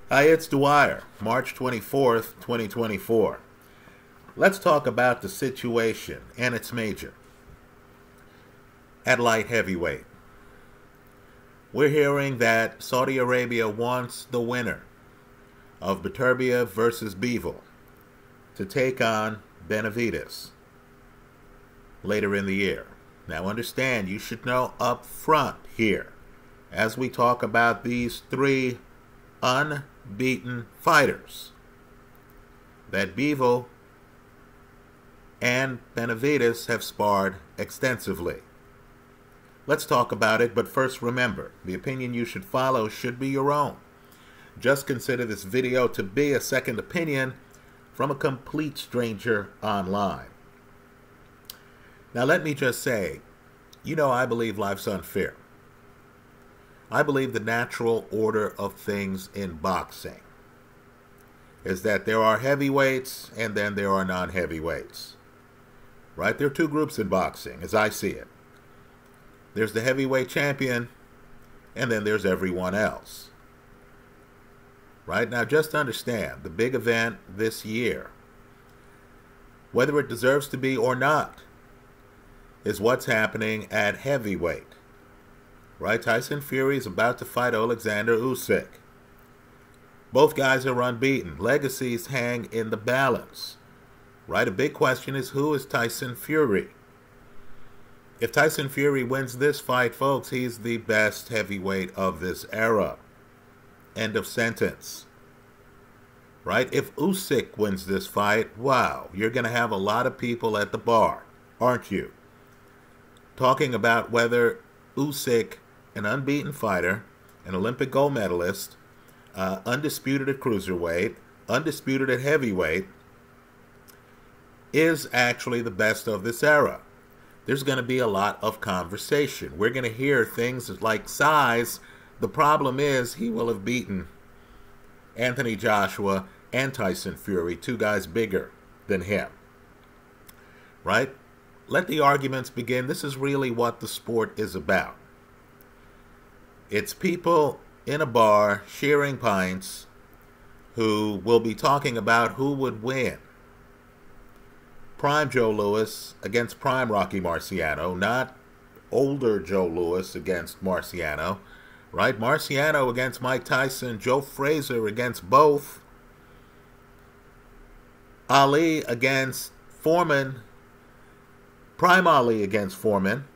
Hi, it's Dwyer, March 24th, 2024. Let's talk about the situation, and it's major. At light heavyweight, we're hearing that Saudi Arabia wants the winner of Beterbiev versus Bivol to take on Benavidez later in the year. Now understand, you should know up front here, as we talk about these three unbeaten fighters, that Bivol and Benavidez have sparred extensively. Let's talk about it, but first remember, the opinion you should follow should be your own. Just consider this video to be a second opinion from a complete stranger online. Now let me just say, I believe life's unfair. I believe the natural order of things in boxing is that there are heavyweights and then there are non-heavyweights. Right? There are two groups in boxing, as I see it. There's the heavyweight champion, and then there's everyone else. Right? Now just understand, the big event this year, whether it deserves to be or not, is what's happening at heavyweight. Right? Tyson Fury is about to fight Alexander Usyk. Both guys are unbeaten. Legacies hang in the balance. Right? A big question is, who is Tyson Fury? If Tyson Fury wins this fight, folks, he's the best heavyweight of this era. End of sentence. Right? If Usyk wins this fight, wow, you're going to have a lot of people at the bar, aren't you? Talking about whether Usyk, an unbeaten fighter, an Olympic gold medalist, undisputed at cruiserweight, undisputed at heavyweight, is actually the best of this era. There's going to be a lot of conversation. We're going to hear things like size. The problem is he will have beaten Anthony Joshua and Tyson Fury, two guys bigger than him. Right? Let the arguments begin. This is really what the sport is about. It's people in a bar sharing pints who will be talking about who would win. Prime Joe Louis against prime Rocky Marciano, not older Joe Louis against Marciano, right? Marciano against Mike Tyson, Joe Frazier against both, Ali against Foreman, prime Ali against Foreman,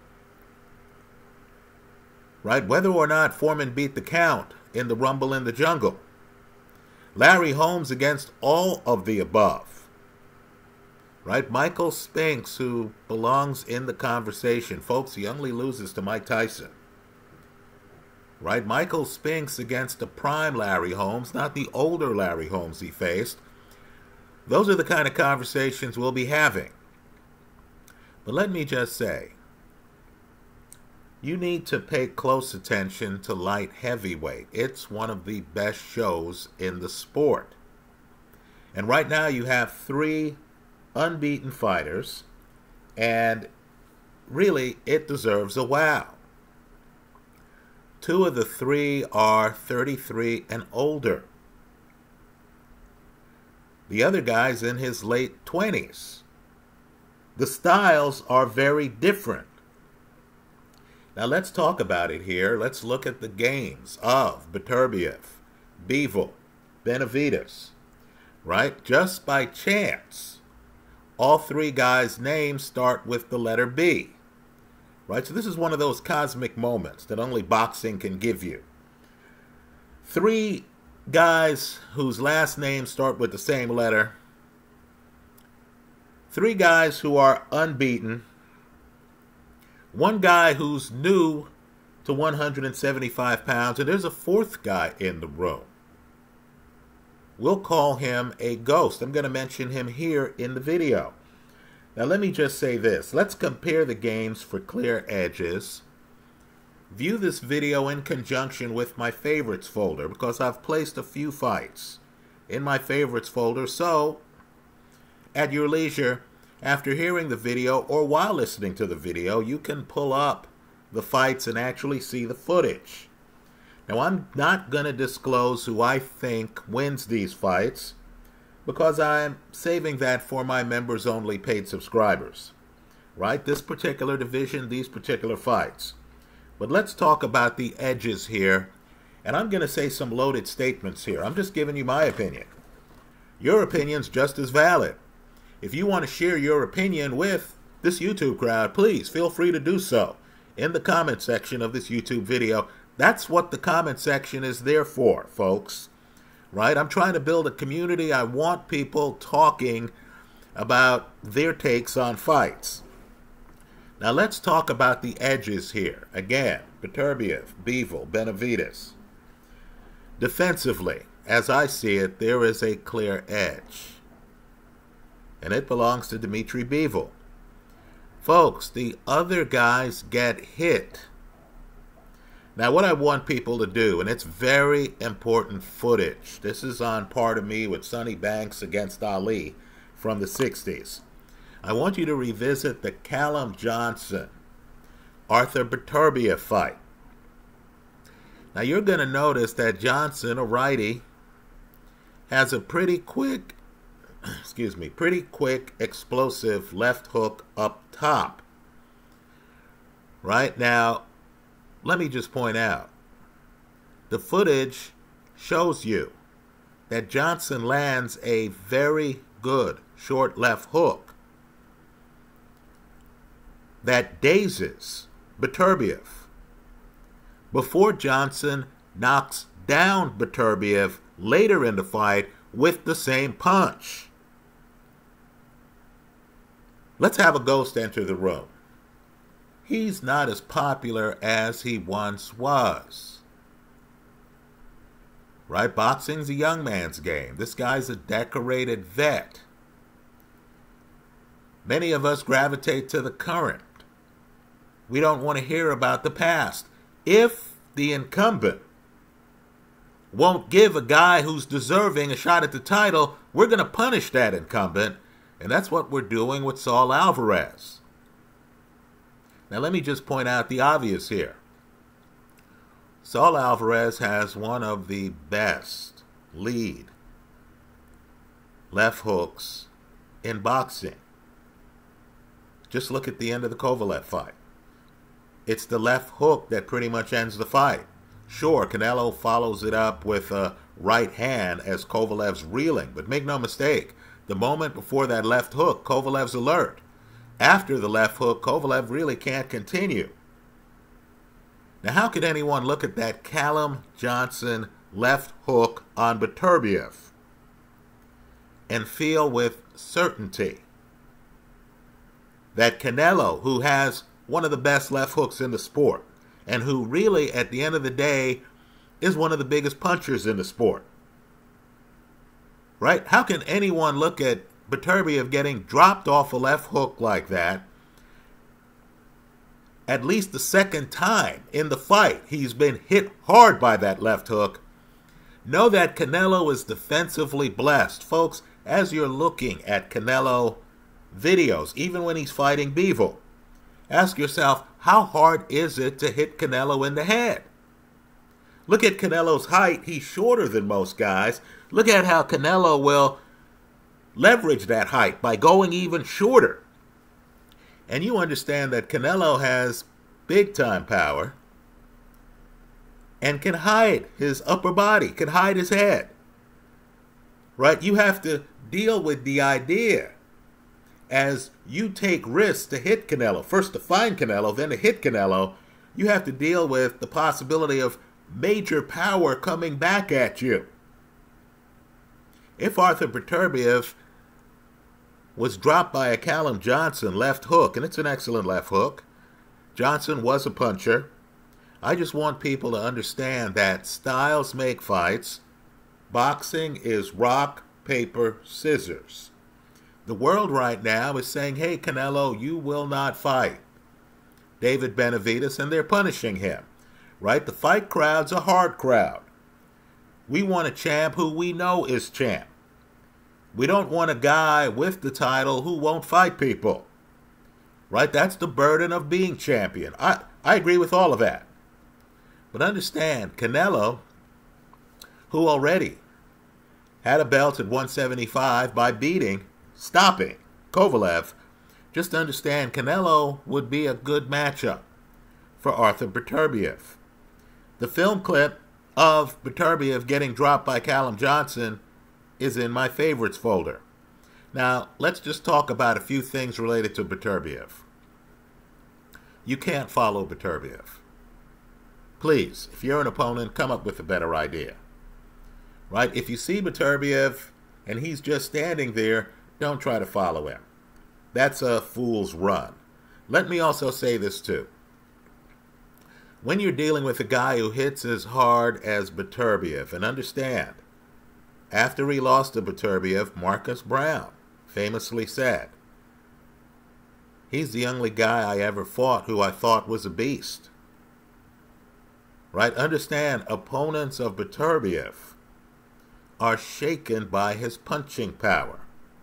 right? Whether or not Foreman beat the count in the Rumble in the Jungle. Larry Holmes against all of the above. Right? Michael Spinks, who belongs in the conversation. Folks, he only loses to Mike Tyson. Right? Michael Spinks against the prime Larry Holmes, not the older Larry Holmes he faced. Those are the kind of conversations we'll be having. But let me just say, you need to pay close attention to light heavyweight. It's one of the best shows in the sport. And right now you have three unbeaten fighters, and really it deserves a wow. Two of the three are 33 and older. The other guy's in his late 20s. The styles are very different. Now let's talk about it here. Let's look at the games of Beterbiev, Bivol, Benavidez. Right? Just by chance, all three guys' names start with the letter B. Right? So this is one of those cosmic moments that only boxing can give you. Three guys whose last names start with the same letter. Three guys who are unbeaten. One guy who's new to 175 pounds. And there's a fourth guy in the room. We'll call him a ghost. I'm going to mention him here in the video. Now let me just say this. Let's compare the games for clear edges. View this video in conjunction with my favorites folder, because I've placed a few fights in my favorites folder. So, at your leisure, after hearing the video or while listening to the video, you can pull up the fights and actually see the footage. Now, I'm not going to disclose who I think wins these fights because I'm saving that for my members-only paid subscribers. Right? This particular division, these particular fights. But let's talk about the edges here. And I'm going to say some loaded statements here. I'm just giving you my opinion. Your opinion's just as valid. If you want to share your opinion with this YouTube crowd, please feel free to do so in the comment section of this YouTube video. That's what the comment section is there for, folks. Right? I'm trying to build a community. I want people talking about their takes on fights. Now let's talk about the edges here. Again, Beterbiev, Bivol, Benavidez. Defensively, as I see it, there is a clear edge. And it belongs to Dmitry Bivol. Folks, the other guys get hit. Now what I want people to do, and it's very important footage. This is on Pardon Me with Sonny Banks against Ali from the 60s. I want you to revisit the Callum Johnson, Arthur Beterbiev fight. Now you're going to notice that Johnson, a righty, has a pretty quick, explosive left hook up top. Right now, let me just point out, the footage shows you that Johnson lands a very good short left hook that dazes Beterbiev before Johnson knocks down Beterbiev later in the fight with the same punch. Let's have a ghost enter the room. He's not as popular as he once was. Right? Boxing's a young man's game. This guy's a decorated vet. Many of us gravitate to the current. We don't want to hear about the past. If the incumbent won't give a guy who's deserving a shot at the title, we're going to punish that incumbent. And that's what we're doing with Saul Alvarez. Now let me just point out the obvious here. Saul Alvarez has one of the best lead left hooks in boxing. Just look at the end of the Kovalev fight. It's the left hook that pretty much ends the fight. Sure, Canelo follows it up with a right hand as Kovalev's reeling, but make no mistake, the moment before that left hook, Kovalev's alert. After the left hook, Kovalev really can't continue. Now, how could anyone look at that Callum Johnson left hook on Beterbiev and feel with certainty that Canelo, who has one of the best left hooks in the sport, and who really, at the end of the day, is one of the biggest punchers in the sport. Right? How can anyone look at Beterbiev getting dropped off a left hook like that, at least the second time in the fight he's been hit hard by that left hook, know that Canelo is defensively blessed. Folks, as you're looking at Canelo videos, even when he's fighting Bivol, ask yourself, how hard is it to hit Canelo in the head? Look at Canelo's height. He's shorter than most guys. Look at how Canelo will leverage that height by going even shorter. And you understand that Canelo has big-time power and can hide his upper body, can hide his head. Right? You have to deal with the idea as you take risks to hit Canelo, first to find Canelo, then to hit Canelo, you have to deal with the possibility of major power coming back at you. If Arthur Beterbiev was dropped by a Callum Johnson left hook, and it's an excellent left hook, Johnson was a puncher, I just want people to understand that styles make fights. Boxing is rock, paper, scissors. The world right now is saying, hey, Canelo, you will not fight David Benavidez, and they're punishing him. Right? The fight crowd's a hard crowd. We want a champ who we know is champ. We don't want a guy with the title who won't fight people. Right? That's the burden of being champion. I agree with all of that. But understand, Canelo, who already had a belt at 175 by stopping Kovalev, just understand Canelo would be a good matchup for Arthur Beterbiev. The film clip of Beterbiev getting dropped by Callum Johnson is in my favorites folder. Now, let's just talk about a few things related to Beterbiev. You can't follow Beterbiev. Please, if you're an opponent, come up with a better idea. Right? If you see Beterbiev and he's just standing there, don't try to follow him. That's a fool's run. Let me also say this too. When you're dealing with a guy who hits as hard as Beterbiev, and understand, after he lost to Beterbiev, Marcus Brown famously said, he's the only guy I ever fought who I thought was a beast. Right? Understand, opponents of Beterbiev are shaken by his punching power.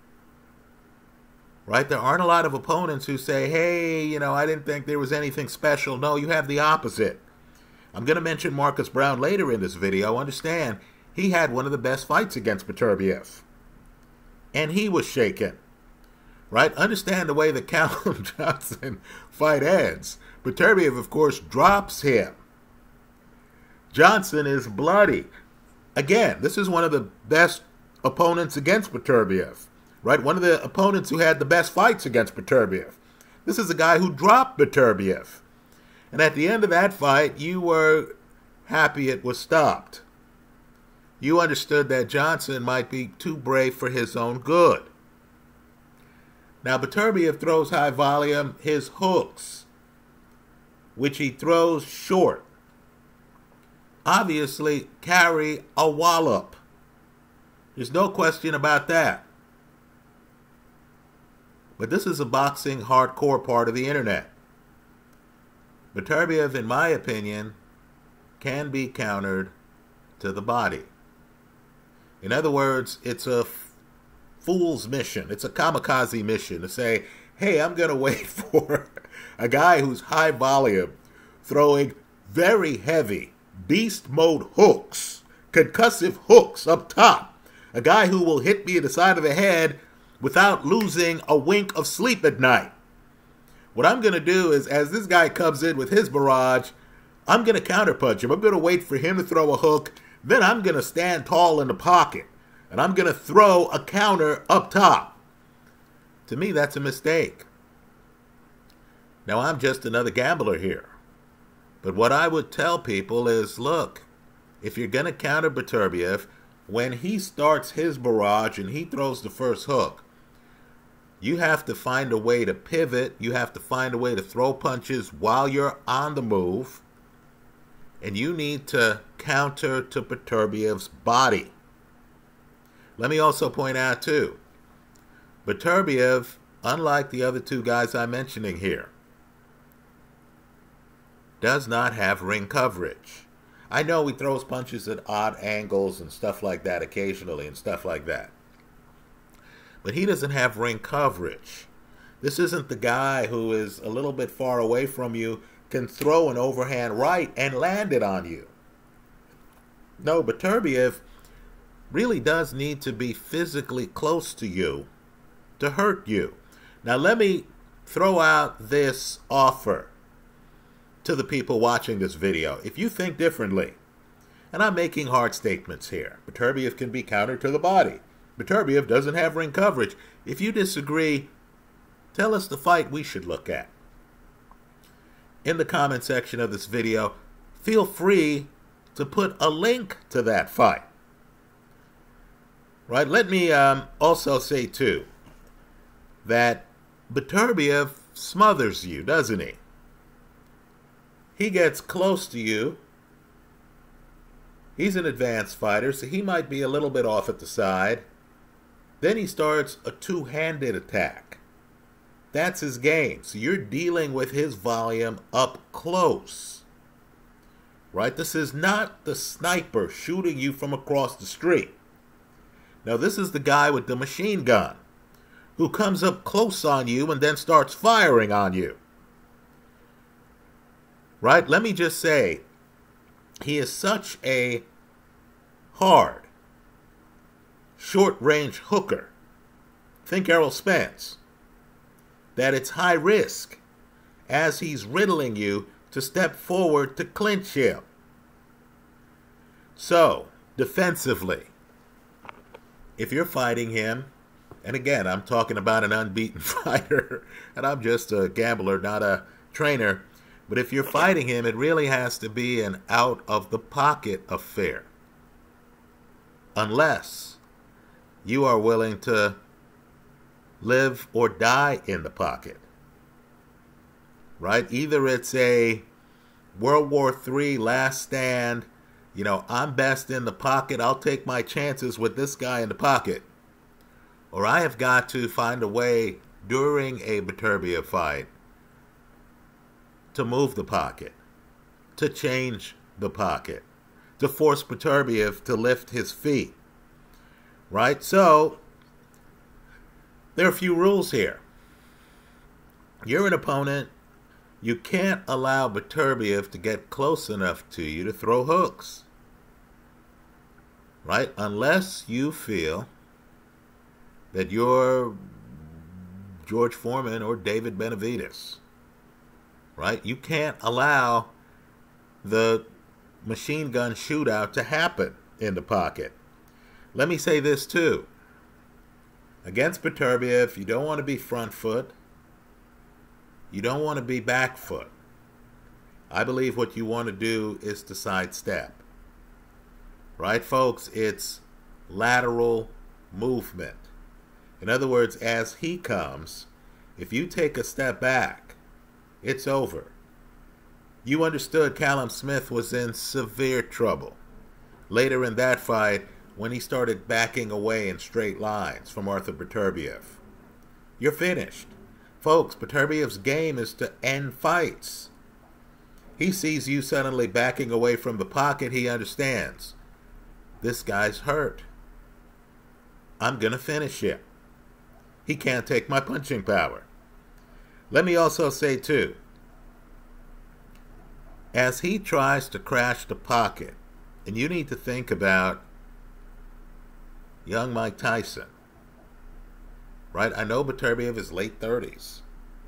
Right? There aren't a lot of opponents who say, hey, I didn't think there was anything special. No, you have the opposite. I'm going to mention Marcus Brown later in this video. Understand, he had one of the best fights against Beterbiev. And he was shaken. Right? Understand the way the Callum Johnson fight ends. Beterbiev, of course, drops him. Johnson is bloody. Again, this is one of the best opponents against Beterbiev. Right? One of the opponents who had the best fights against Beterbiev. This is a guy who dropped Beterbiev. And at the end of that fight, you were happy it was stopped. You understood that Johnson might be too brave for his own good. Now, Beterbiev throws high volume. His hooks, which he throws short, obviously carry a wallop. There's no question about that. But this is a boxing hardcore part of the internet. Beterbiev, in my opinion, can be countered to the body. In other words, it's a fool's mission. It's a kamikaze mission to say, hey, I'm going to wait for a guy who's high volume, throwing very heavy beast mode hooks, concussive hooks up top. A guy who will hit me in the side of the head without losing a wink of sleep at night. What I'm going to do is, as this guy comes in with his barrage, I'm going to counterpunch him. I'm going to wait for him to throw a hook. Then I'm going to stand tall in the pocket. And I'm going to throw a counter up top. To me, that's a mistake. Now, I'm just another gambler here. But what I would tell people is, look, if you're going to counter Beterbiev, when he starts his barrage and he throws the first hook, you have to find a way to pivot. You have to find a way to throw punches while you're on the move. And you need to counter to Beterbiev's body. Let me also point out, too, Beterbiev, unlike the other two guys I'm mentioning here, does not have ring coverage. I know he throws punches at odd angles and stuff like that occasionally and stuff like that. But he doesn't have ring coverage. This isn't the guy who is a little bit far away from you, can throw an overhand right and land it on you. No, Beterbiev really does need to be physically close to you to hurt you. Now let me throw out this offer to the people watching this video. If you think differently, and I'm making hard statements here, Beterbiev can be countered to the body. Beterbiev doesn't have ring coverage. If you disagree, tell us the fight we should look at. In the comment section of this video, feel free to put a link to that fight. Right? Let me also say, too, that Beterbiev smothers you, doesn't he? He gets close to you. He's an advanced fighter, so he might be a little bit off at the side. Then he starts a two-handed attack. That's his game. So you're dealing with his volume up close. Right? This is not the sniper shooting you from across the street. Now, this is the guy with the machine gun who comes up close on you and then starts firing on you. Right? Let me just say, He is such a hard, short-range hooker, think Errol Spence, that it's high risk as he's riddling you to step forward to clinch him. So, defensively, if you're fighting him, and again, I'm talking about an unbeaten fighter, and I'm just a gambler, not a trainer, but if you're fighting him, it really has to be an out-of-the-pocket affair. Unless you are willing to live or die in the pocket. Right? Either it's a World War III last stand, I'm best in the pocket, I'll take my chances with this guy in the pocket. Or I have got to find a way during a Beterbiev fight to move the pocket, to change the pocket, to force Beterbiev to lift his feet. Right? So, there are a few rules here. You're an opponent. You can't allow Beterbiev to get close enough to you to throw hooks. Right? Unless you feel that you're George Foreman or David Benavidez. Right? You can't allow the machine gun shootout to happen in the pocket. Let me say this too. Against Beterbiev, you don't want to be front foot. You don't want to be back foot. I believe what you want to do is to sidestep. Right, folks? It's lateral movement. In other words, as he comes, if you take a step back, it's over. You understood Callum Smith was in severe trouble later in that fight when he started backing away in straight lines from Arthur Beterbiev. You're finished. Folks, Beterbiev's game is to end fights. He sees you suddenly backing away from the pocket, he understands. This guy's hurt. I'm going to finish him. He can't take my punching power. Let me also say, too, as he tries to crash the pocket, and you need to think about young Mike Tyson, right? I know Beterbiev is late 30s.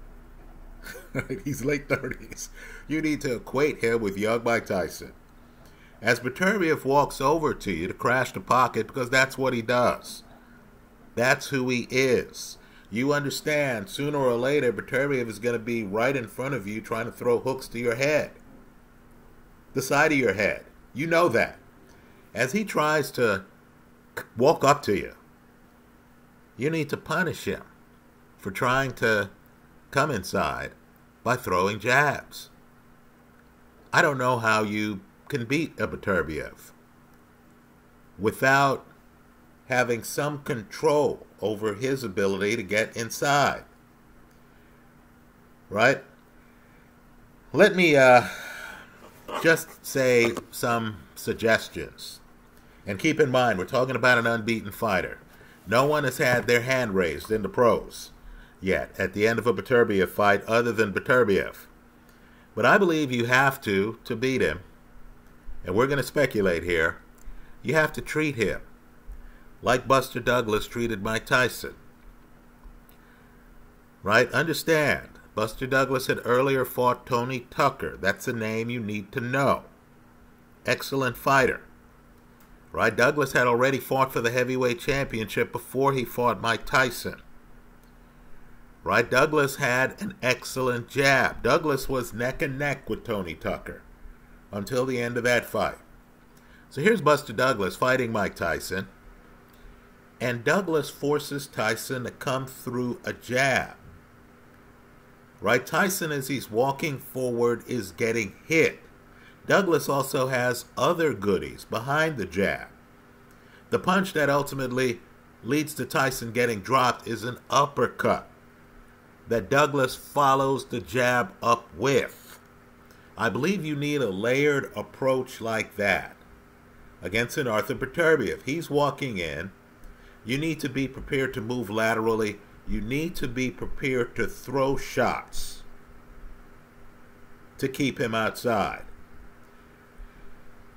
He's late 30s. You need to equate him with young Mike Tyson. As Beterbiev walks over to you to crash the pocket, because that's what he does. That's who he is. You understand, sooner or later, Beterbiev is going to be right in front of you trying to throw hooks to your head. The side of your head. You know that. As he tries to walk up to you, you need to punish him for trying to come inside by throwing jabs. I don't know how you can beat a Beterbiev without having some control over his ability to get inside. Right? Let me just say some suggestions. And keep in mind, we're talking about an unbeaten fighter. No one has had their hand raised in the pros yet at the end of a Beterbiev fight other than Beterbiev. But I believe you have to beat him, and we're going to speculate here, you have to treat him like Buster Douglas treated Mike Tyson. Right? Understand, Buster Douglas had earlier fought Tony Tucker. That's a name you need to know. Excellent fighter. Right? Douglas had already fought for the heavyweight championship before he fought Mike Tyson. Right? Douglas had an excellent jab. Douglas was neck and neck with Tony Tucker until the end of that fight. So here's Buster Douglas fighting Mike Tyson. And Douglas forces Tyson to come through a jab. Right? Tyson, as he's walking forward, is getting hit. Douglas also has other goodies behind the jab. The punch that ultimately leads to Tyson getting dropped is an uppercut that Douglas follows the jab up with. I believe you need a layered approach like that against an Arthur Beterbiev. He's walking in. You need to be prepared to move laterally. You need to be prepared to throw shots to keep him outside.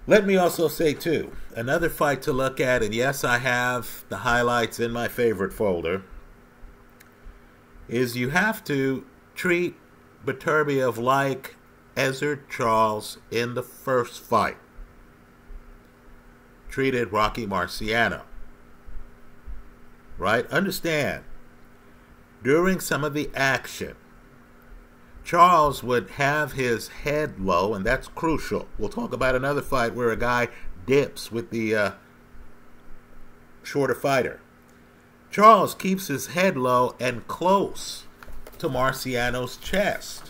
Let me also say, too, another fight to look at, and yes, I have the highlights in my favorite folder, is you have to treat Beterbiev like Ezzard Charles in the first fight treated Rocky Marciano. Right? Understand, during some of the action, Charles would have his head low, and that's crucial. We'll talk about another fight where a guy dips with the shorter fighter. Charles keeps his head low and close to Marciano's chest.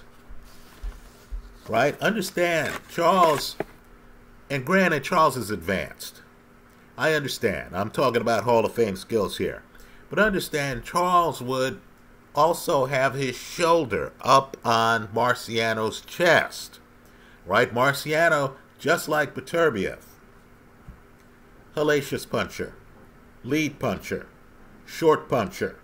Right? Understand, Charles, and granted, Charles is advanced. I understand. I'm talking about Hall of Fame skills here. But understand, Charles would also have his shoulder up on Marciano's chest. Right? Marciano, just like Beterbiev, hellacious puncher, lead puncher, short puncher.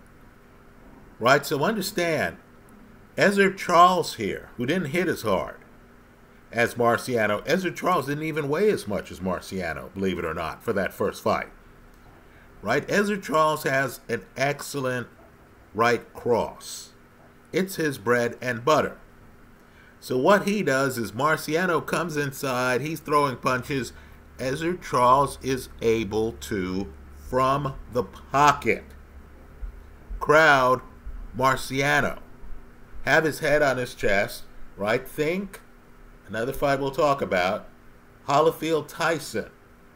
Right? So understand, Ezzard Charles here, who didn't hit as hard as Marciano, Ezzard Charles didn't even weigh as much as Marciano, believe it or not, for that first fight. Right? Ezzard Charles has an excellent right cross. It's his bread and butter. So what he does is Marciano comes inside, he's throwing punches. Ezzard Charles is able to, from the pocket, crowd Marciano, have his head on his chest, right? Think, another fight we'll talk about, Holyfield-Tyson.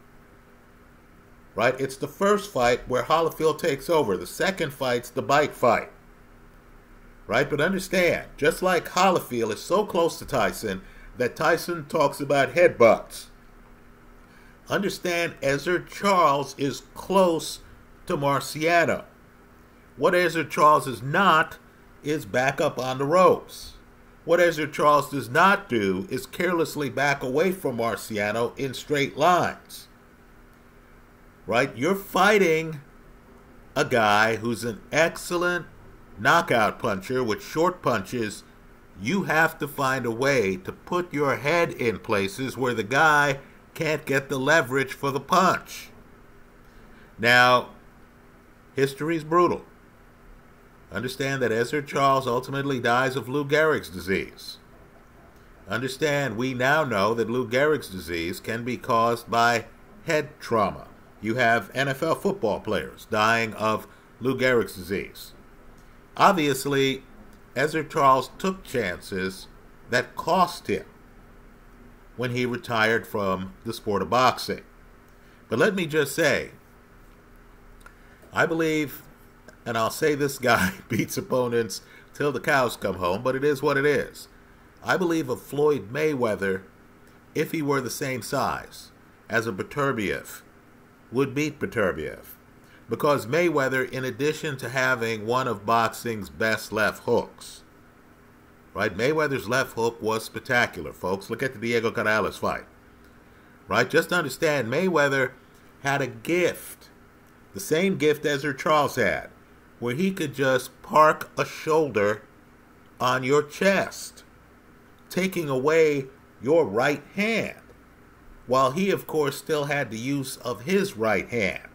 Right? It's the first fight where Holyfield takes over. The second fight's the bike fight. Right? But understand, just like Holyfield is so close to Tyson that Tyson talks about headbutts. Understand, Ezzard Charles is close to Marciano. What Ezzard Charles is not is back up on the ropes. What Ezzard Charles does not do is carelessly back away from Marciano in straight lines. Right? You're fighting a guy who's an excellent knockout puncher with short punches. You have to find a way to put your head in places where the guy can't get the leverage for the punch. Now, history's brutal. Understand that Ezzard Charles ultimately dies of Lou Gehrig's disease. Understand, we now know that Lou Gehrig's disease can be caused by head trauma. You have NFL football players dying of Lou Gehrig's disease. Obviously, Ezzard Charles took chances that cost him when he retired from the sport of boxing. But let me just say, I believe, and I'll say this guy beats opponents till the cows come home, but it is what it is. I believe a Floyd Mayweather, if he were the same size as a Beterbiev, would beat Beterbiev. Because Mayweather, in addition to having one of boxing's best left hooks, right? Mayweather's left hook was spectacular, folks. Look at the Diego Canales fight. Right? Just understand, Mayweather had a gift, the same gift Ezzard Charles had, where he could just park a shoulder on your chest, taking away your right hand, while he, of course, still had the use of his right hand.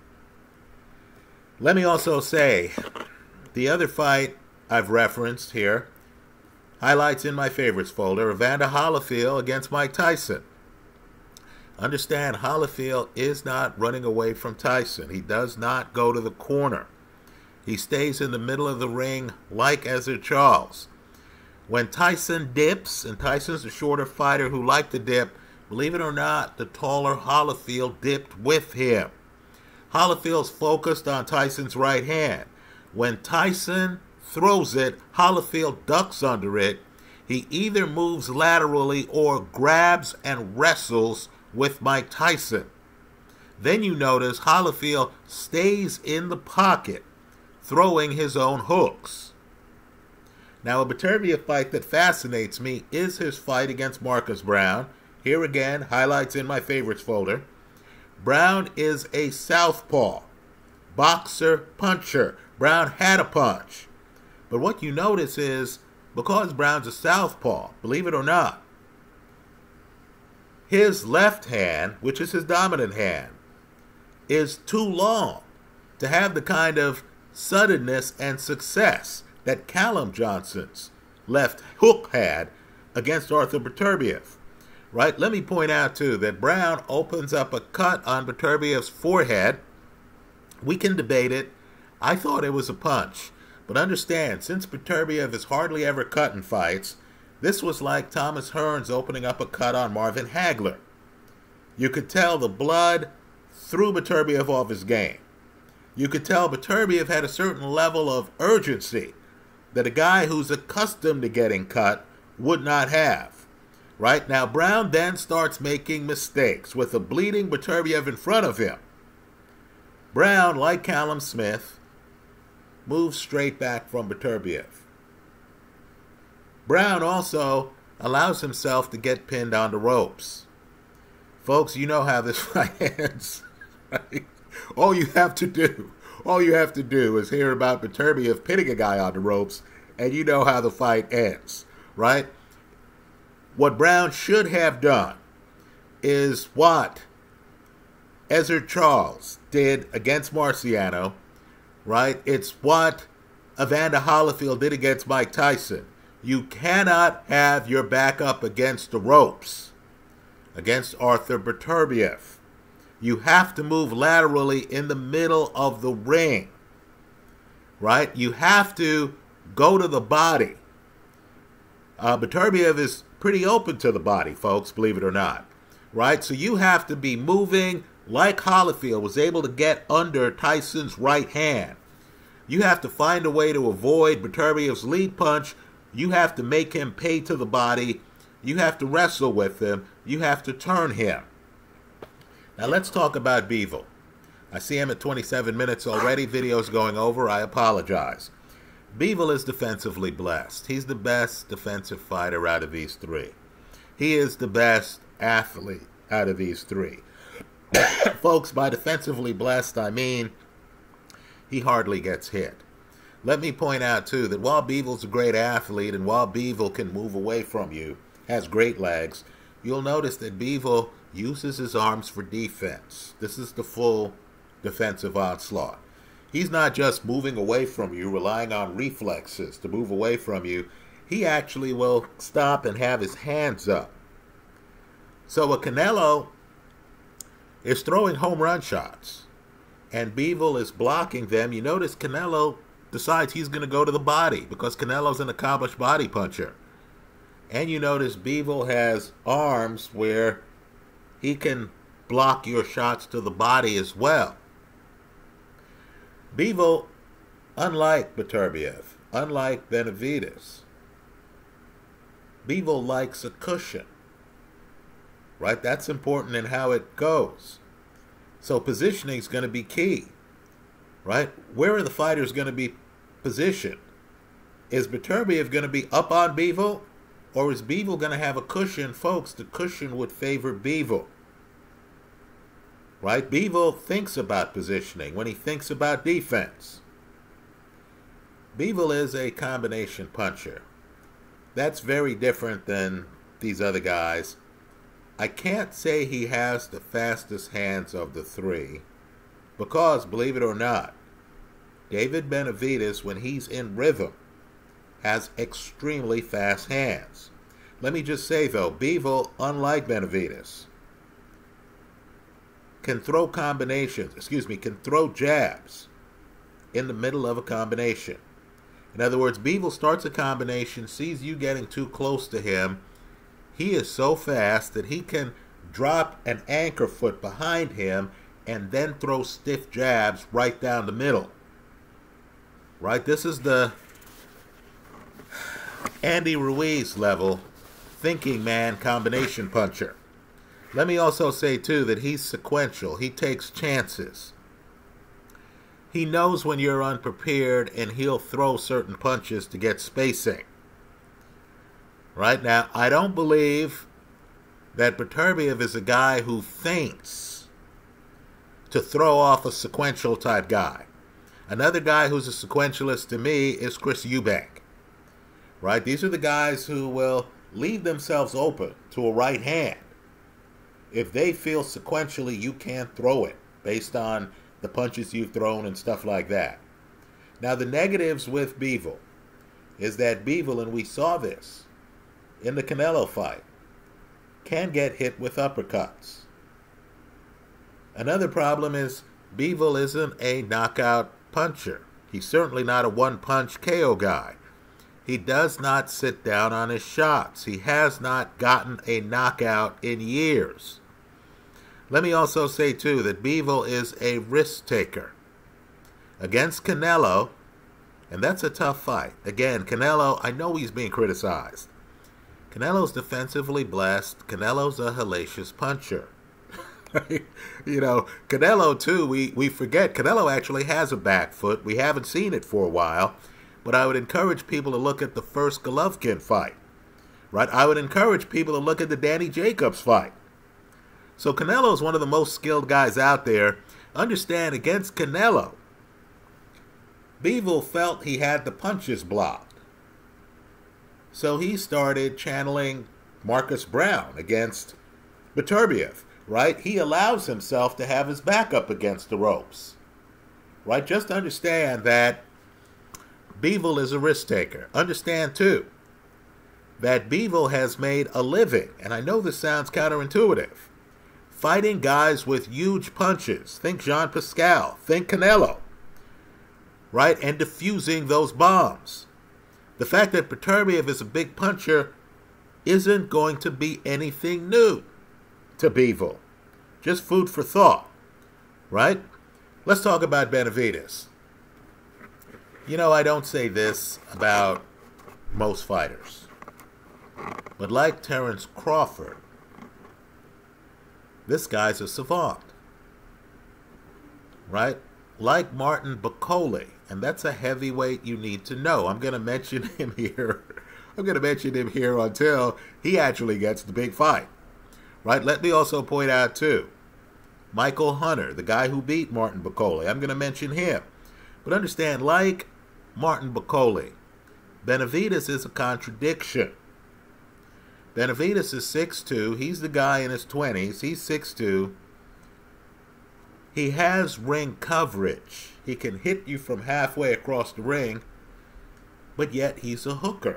Let me also say, the other fight I've referenced here, highlights in my favorites folder, Evander Holyfield against Mike Tyson. Understand, Holyfield is not running away from Tyson. He does not go to the corner. He stays in the middle of the ring like Ezzard Charles. When Tyson dips, and Tyson's a shorter fighter who liked to dip, believe it or not, the taller Holyfield dipped with him. Holyfield's focused on Tyson's right hand. When Tyson throws it, Holyfield ducks under it. He either moves laterally or grabs and wrestles with Mike Tyson. Then you notice Holyfield stays in the pocket, throwing his own hooks. Now, a Beterbiev fight that fascinates me is his fight against Marcus Browne. Here again, highlights in my favorites folder. Browne is a southpaw, boxer, puncher. Browne had a punch. But what you notice is, because Browne's a southpaw, believe it or not, his left hand, which is his dominant hand, is too long to have the kind of suddenness and success that Callum Johnson's left hook had against Arthur Beterbiev. Right? Let me point out, too, that Brown opens up a cut on Beterbiev's forehead. We can debate it. I thought it was a punch. But understand, since Beterbiev is hardly ever cut in fights, this was like Thomas Hearns opening up a cut on Marvin Hagler. You could tell the blood threw Beterbiev off his game. You could tell Beterbiev had a certain level of urgency that a guy who's accustomed to getting cut would not have. Right? Now, Brown then starts making mistakes with a bleeding Beterbiev in front of him. Brown, like Callum Smith, moves straight back from Beterbiev. Brown also allows himself to get pinned on the ropes. Folks, you know how this fight ends. Right? All you have to do is hear about Beterbiev pinning a guy on the ropes, and you know how the fight ends. Right? What Brown should have done is what Ezzard Charles did against Marciano, right? It's what Evander Holyfield did against Mike Tyson. You cannot have your back up against the ropes against Arthur Beterbiev. You have to move laterally in the middle of the ring, right? You have to go to the body. Beterbiev is pretty open to the body, folks, believe it or not, right? So you have to be moving like Holyfield was able to get under Tyson's right hand. You have to find a way to avoid Beterbiev's lead punch. You have to make him pay to the body. You have to wrestle with him. You have to turn him. Now let's talk about Bivol. I see him at 27 minutes already. Video's going over. I apologize. Bivol is defensively blessed. He's the best defensive fighter out of these three. He is the best athlete out of these three. Folks, by defensively blessed, I mean he hardly gets hit. Let me point out, too, that while Bivol's a great athlete and while Bivol can move away from you, has great legs, you'll notice that Bivol uses his arms for defense. This is the full defensive onslaught. He's not just moving away from you, relying on reflexes to move away from you. He actually will stop and have his hands up. So a Canelo is throwing home run shots, and Bivol is blocking them. You notice Canelo decides he's going to go to the body because Canelo's an accomplished body puncher. And you notice Bivol has arms where he can block your shots to the body as well. Bivol, unlike Beterbiev, unlike Benavidez, Bivol likes a cushion. Right? That's important in how it goes. So positioning is going to be key. Right? Where are the fighters going to be positioned? Is Beterbiev going to be up on Bivol? Or is Bivol going to have a cushion? Folks, the cushion would favor Bivol. Right? Bivol thinks about positioning when he thinks about defense. Bivol is a combination puncher. That's very different than these other guys. I can't say he has the fastest hands of the three because, believe it or not, David Benavidez, when he's in rhythm, has extremely fast hands. Let me just say, though, Bivol, unlike Benavidez, can throw can throw jabs in the middle of a combination. In other words, Bivol starts a combination, sees you getting too close to him. He is so fast that he can drop an anchor foot behind him and then throw stiff jabs right down the middle. Right? This is the Andy Ruiz level thinking man combination puncher. Let me also say, too, that he's sequential. He takes chances. He knows when you're unprepared, and he'll throw certain punches to get spacing. Right? Now, I don't believe that Beterbiev is a guy who feints to throw off a sequential type guy. Another guy who's a sequentialist to me is Chris Eubank. Right? These are the guys who will leave themselves open to a right hand if they feel sequentially you can't throw it based on the punches you've thrown and stuff like that. Now, the negatives with Bivol is that Bivol, and we saw this in the Canelo fight, can get hit with uppercuts. Another problem is Bivol isn't a knockout puncher. He's certainly not a one-punch KO guy. He does not sit down on his shots. He has not gotten a knockout in years. Let me also say, too, that Bivol is a risk taker. Against Canelo, and that's a tough fight. Again, Canelo, I know he's being criticized. Canelo's defensively blessed. Canelo's a hellacious puncher. You know, Canelo, too, we forget. Canelo actually has a back foot. We haven't seen it for a while. But I would encourage people to look at the first Golovkin fight. Right? I would encourage people to look at the Danny Jacobs fight. So Canelo's one of the most skilled guys out there. Understand, against Canelo, Bivol felt he had the punches blocked. So he started channeling Marcus Brown against Beterbiev, right? He allows himself to have his back up against the ropes, right? Just understand that Bivol is a risk taker. Understand, too, that Bivol has made a living, and I know this sounds counterintuitive, fighting guys with huge punches. Think Jean Pascal, think Canelo, right? And diffusing those bombs. The fact that Beterbiev is a big puncher isn't going to be anything new to Bivol. Just food for thought, right? Let's talk about Benavidez. You know, I don't say this about most fighters, but like Terence Crawford, this guy's a savant, right? Like Martin Bakole, and that's a heavyweight you need to know. I'm going to mention him here. I'm going to mention him here until he actually gets the big fight, right? Let me also point out, too, Michael Hunter, the guy who beat Martin Bakole. I'm going to mention him. But understand, like Martin Bakole, Benavidez is a contradiction. Benavidez is 6'2". He's the guy in his 20s. He's 6'2". He has ring coverage. He can hit you from halfway across the ring, but yet he's a hooker.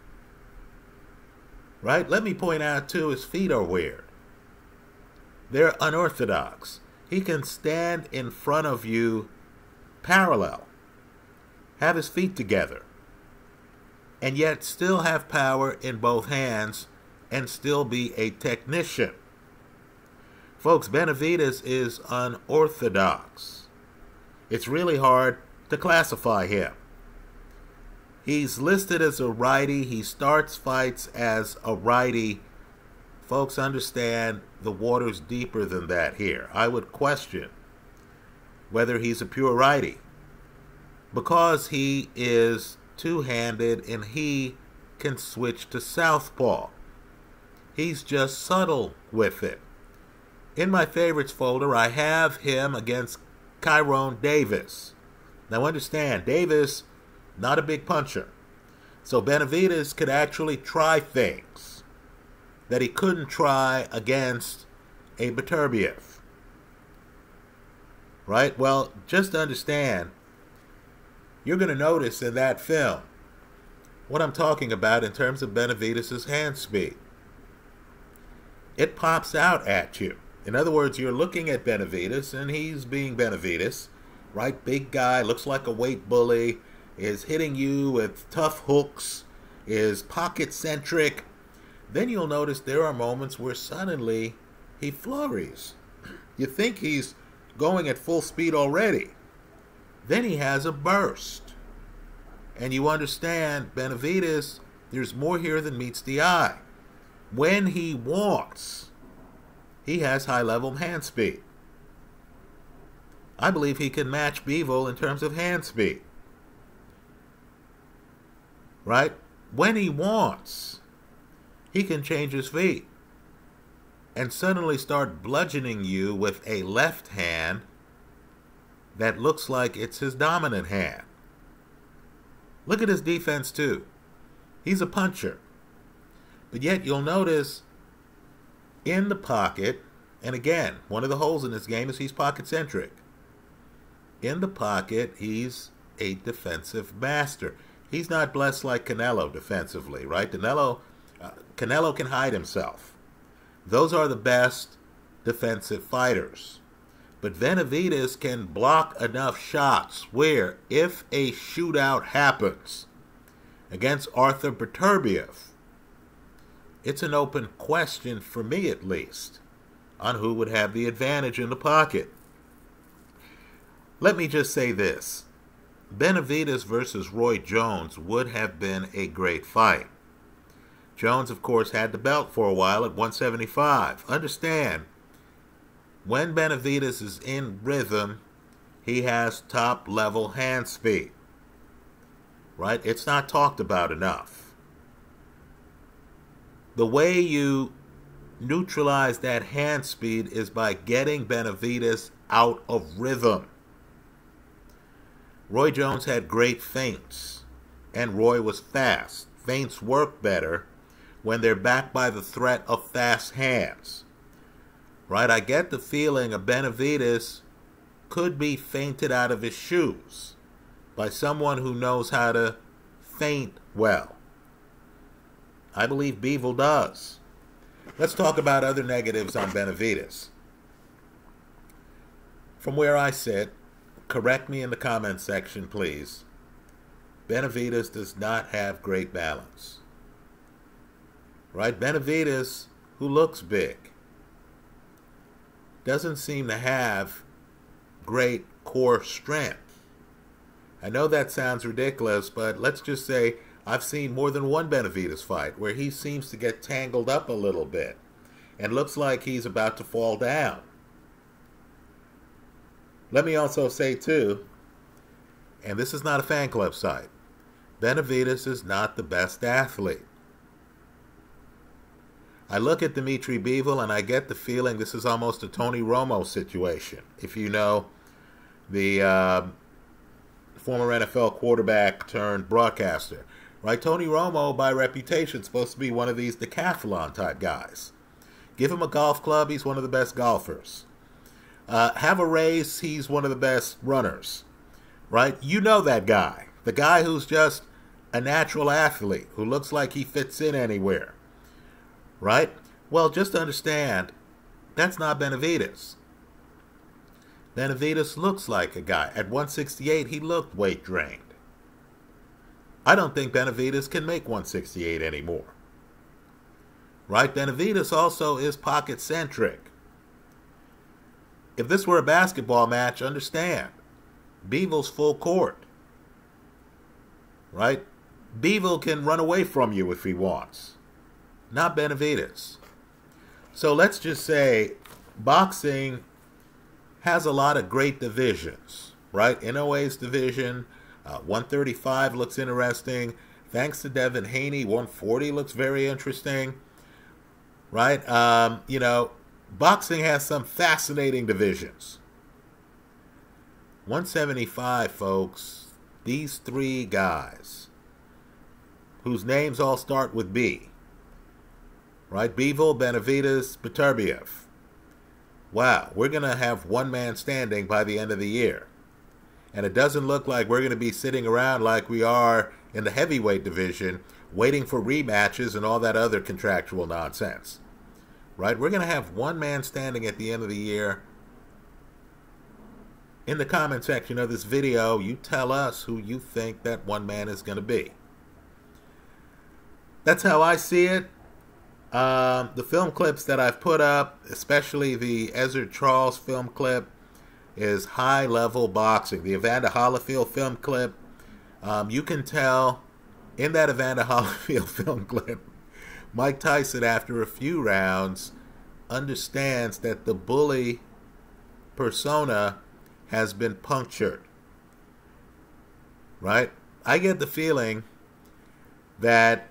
Right? Let me point out, too, his feet are weird. They're unorthodox. He can stand in front of you parallel, have his feet together, and yet still have power in both hands and still be a technician. Folks, Benavidez is unorthodox. It's really hard to classify him. He's listed as a righty. He starts fights as a righty. Folks, understand the water's deeper than that here. I would question whether he's a pure righty, because he is two-handed and he can switch to southpaw. He's just subtle with it. In my favorites folder, I have him against Kyrone Davis. Now understand, Davis, not a big puncher. So Benavidez could actually try things that he couldn't try against a Beterbiev. Right? Well, just understand, you're going to notice in that film what I'm talking about in terms of Benavidez's hand speed. It pops out at you. In other words, you're looking at Benavidez, and he's being Benavidez, right? Big guy, looks like a weight bully, is hitting you with tough hooks, is pocket-centric. Then you'll notice there are moments where suddenly he flurries. You think he's going at full speed already. Then he has a burst. And you understand, Benavidez, there's more here than meets the eye. When he wants, he has high-level hand speed. I believe he can match Bivol in terms of hand speed. Right? When he wants, he can change his feet and suddenly start bludgeoning you with a left hand that looks like it's his dominant hand. Look at his defense, too. He's a puncher. But yet you'll notice in the pocket, And again, one of the holes in this game is he's pocket-centric. In the pocket, he's a defensive master. He's not blessed like Canelo defensively, right? Canelo can hide himself. Those are the best defensive fighters. But Benavidez can block enough shots where if a shootout happens against Arthur Beterbiev, it's an open question, for me at least, on who would have the advantage in the pocket. Let me just say this. Benavidez versus Roy Jones would have been a great fight. Jones, of course, had the belt for a while at 175. Understand, when Benavidez is in rhythm, he has top-level hand speed. Right? It's not talked about enough. The way you neutralize that hand speed is by getting Benavidez out of rhythm. Roy Jones had great feints, and Roy was fast. Feints work better when they're backed by the threat of fast hands. Right? I get the feeling a Benavidez could be feinted out of his shoes by someone who knows how to feint well. I believe Bivol does. Let's talk about other negatives on Benavidez. From where I sit, correct me in the comments section, please. Benavidez does not have great balance. Right? Benavidez, who looks big, doesn't seem to have great core strength. I know that sounds ridiculous, but let's just say I've seen more than one Benavidez fight where he seems to get tangled up a little bit and looks like he's about to fall down. Let me also say, too, and this is not a fan club site, Benavidez is not the best athlete. I look at Dimitri Bivol and I get the feeling this is almost a Tony Romo situation. If you know the former NFL quarterback turned broadcaster. Right? Tony Romo, by reputation, is supposed to be one of these decathlon type guys. Give him a golf club, he's one of the best golfers. Have a race, he's one of the best runners. Right? You know that guy. The guy who's just a natural athlete, who looks like he fits in anywhere. Right? Well, just understand, that's not Benavidez. Benavidez looks like a guy. At 168, he looked weight drained. I don't think Benavidez can make 168 anymore. Right? Benavidez also is pocket-centric. If this were a basketball match, understand, Bivol's full court. Right? Bivol can run away from you if he wants. Not Benavidez. So let's just say boxing has a lot of great divisions, right? NOA's division, 135 looks interesting. Thanks to Devin Haney, 140 looks very interesting, right? You know, boxing has some fascinating divisions. 175, folks, these three guys, whose names all start with B, right? Bivol, Benavidez, Beterbiev. Wow, we're going to have one man standing by the end of the year. And it doesn't look like we're going to be sitting around like we are in the heavyweight division waiting for rematches and all that other contractual nonsense. Right? We're going to have one man standing at the end of the year. In the comment section of this video, you tell us who you think that one man is going to be. That's how I see it. The film clips that I've put up, especially the Ezzard Charles film clip, is high-level boxing. The Evander Holyfield film clip, you can tell in that Evander Holyfield film clip, Mike Tyson, after a few rounds, understands that the bully persona has been punctured. Right? I get the feeling that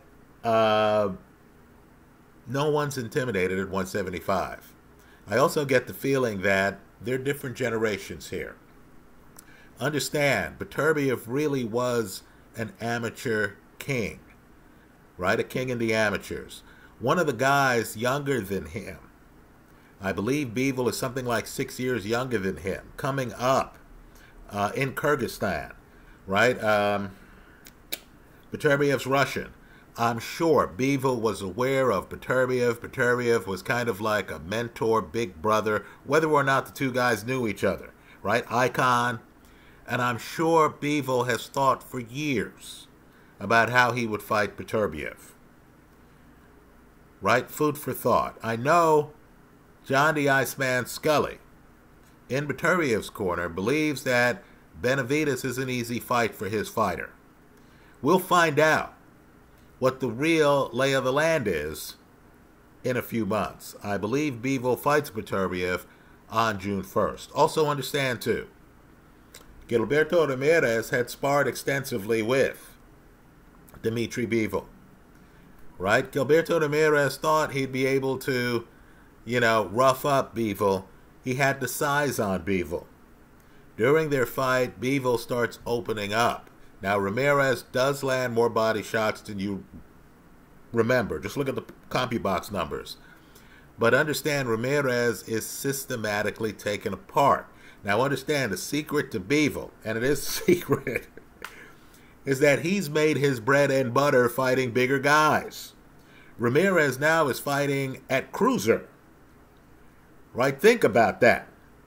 no one's intimidated at 175. I also get the feeling that there are different generations here. Understand, Beterbiev really was an amateur king, right? A king in the amateurs. One of the guys younger than him, I believe Bivol is something like 6 years younger than him, coming up in Kyrgyzstan, right? Beterbiev's Russian. I'm sure Bivol was aware of Beterbiev. Beterbiev was kind of like a mentor, big brother, whether or not the two guys knew each other, right? Icon. And I'm sure Bivol has thought for years about how he would fight Beterbiev. Right? Food for thought. I know John the Iceman Scully, in Beterbiev's corner, believes that Benavidez is an easy fight for his fighter. We'll find out what the real lay of the land is in a few months. I believe Bivol fights Beterbiev on June 1st. Also understand, too, Gilberto Ramirez had sparred extensively with Dmitry Bivol. Right? Gilberto Ramirez thought he'd be able to, rough up Bivol. He had the size on Bivol. During their fight, Bivol starts opening up. Now, Ramirez does land more body shots than you remember. Just look at the CompuBox numbers. But understand, Ramirez is systematically taken apart. Now, understand, the secret to Bivol, and it is a secret, is that he's made his bread and butter fighting bigger guys. Ramirez now is fighting at cruiser. Right? Think about that.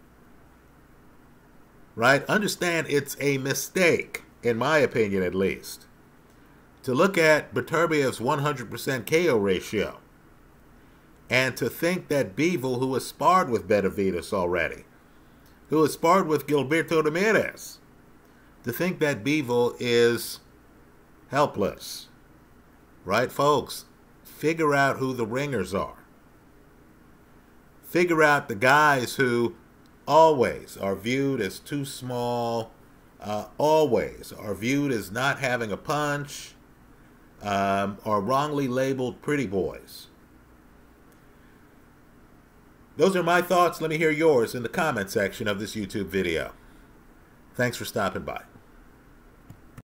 Right? Understand, it's a mistake, in my opinion at least, to look at Beterbiev's 100% KO ratio and to think that Bivol, who has sparred with Benavidez already, who has sparred with Gilberto Ramirez, to think that Bivol is helpless. Right, folks? Figure out who the ringers are. Figure out the guys who always are viewed as too small, always are viewed as not having a punch, or wrongly labeled pretty boys. Those are my thoughts. Let me hear yours in the comment section of this YouTube video. Thanks for stopping by.